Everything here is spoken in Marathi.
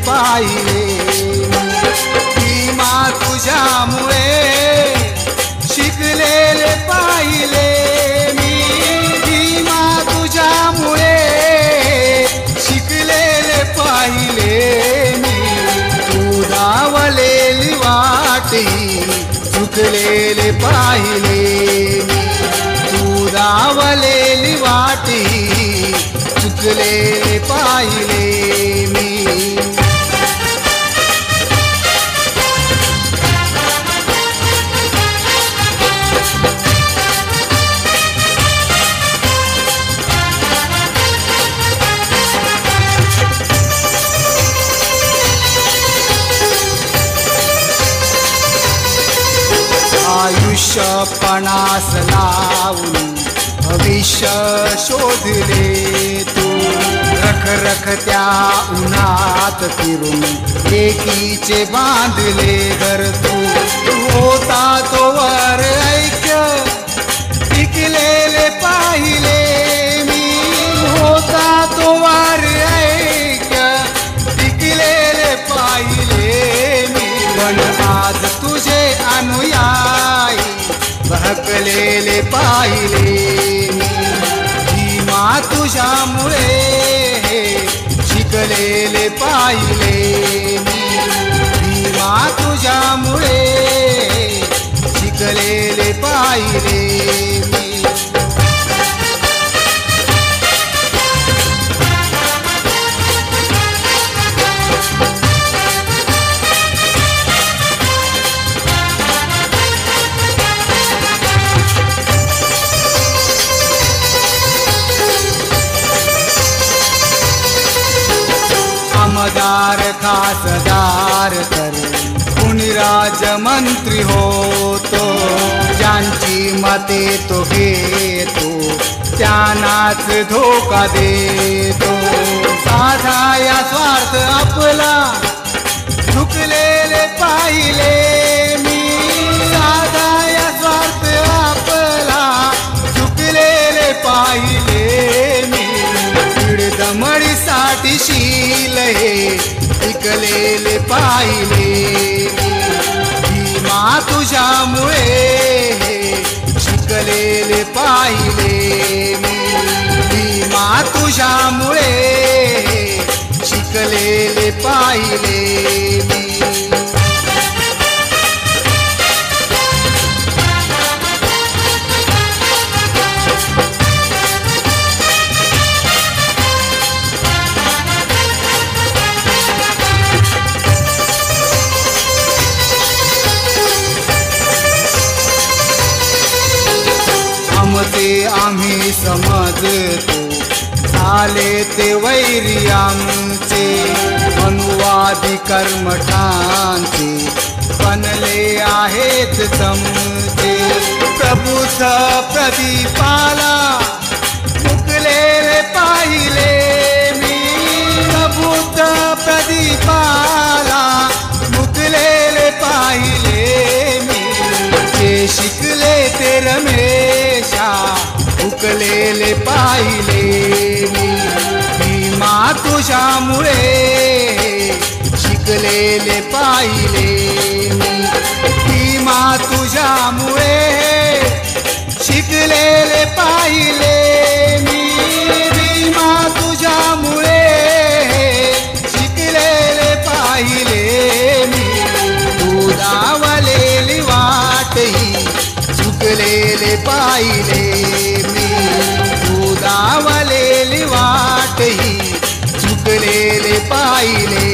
पाहिले भीमा तुझ्यामुळे शिकलेले पाहिले मी भीमा तुझ्यामुळे शिकलेले पाहिले मी तू धावलेली वाटी चुकलेले पाहिले मी तू धावलेली वाटी चुकलेले पाहिले मी आयुष्य पणास लावून भविष्य शोधले तू रखरखत्या उन्हात फिरून एकीचे बांधले घर तू होता तो वर ऐक्य टिकलेले पाहिले मी होता तो वर ऐक्य टिकलेले पाहिले मी पण आज तुझे अनुयायी बहकलेले पाहिले भीमा तुझ्यामुळे शिकलेले पाहिले भीमा तुझ्यामुळे शिकलेले पाहिले आमदार खासदार तर कुणी राजमंत्री होतो ज्यांची मते तो घेतो त्यांनाच धोका देतो साधा या स्वार्थ आपला झुकलेले पाहिले मी साधा या स्वार्थ आपला झुकलेले पाहिले मी दमडीसाठी शील हे टिकलेले पाहिले भीमा तुझ्यामुळे शिकलेले पाहिले भीमा तुझ्यामुळे शिकलेले पाहिले ते आम्ही समजतो झाले ते वैरी आमचे अनुवादी कर्मठांचे बनले आहेत चमचे प्रभूच प्रदीपाला मुकलेले पाहिले मी प्रभूच प्रदीपाला मुकलेले पाहिले मी जे शिकले ते रमेशा उकलेले पाहिले भीमा तुझ्यामुळे शिकलेले पाहिले भीमा तुझ्यामुळे शिकलेले पाहिले भीमा तुझ्यामुळे शिकलेले पाहिले तू धावलेली वाटही चुकलेले पाहिले तू धावलेली वाटही चुकलेले पाहिले